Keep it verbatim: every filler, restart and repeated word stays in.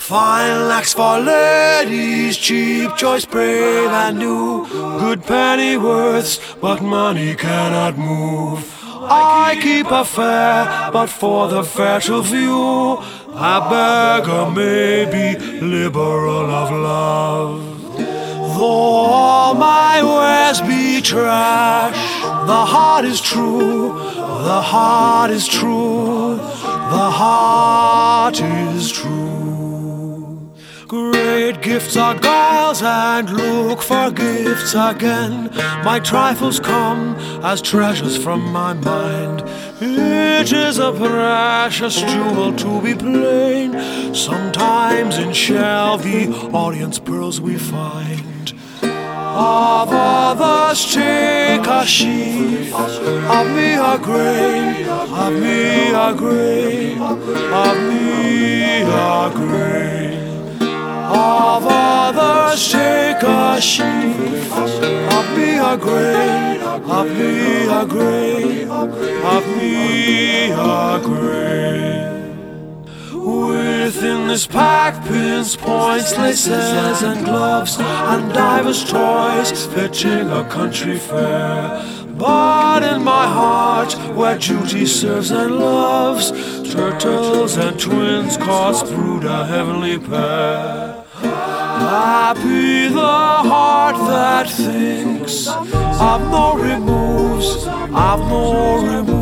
Fine lacs for ladies, cheap choice, brave and new. Good pennyworths, but money cannot move. I keep a fare, but for the fair to view, a beggar may be liberal of love. Though all my wares be trash, the heart is true, the heart is true, the heart is true. Great gifts are guiles, and look for gifts again. My trifles come as treasures from my mind. It is a precious jewel to be plain. Sometimes in shell the audience pearls we find. Of others take a sheaf, of me a grain, of me a grain, of me a grain. Of others take a sheaf, of me a grain, of me a grain, of me a grain. Within this pack, pins, points, laces, and gloves, and divers toys fitting a country fair. But in my heart, where duty serves and loves, turtles and twins cause brood a heavenly pair. Happy the heart that thinks of no removes, of no removes.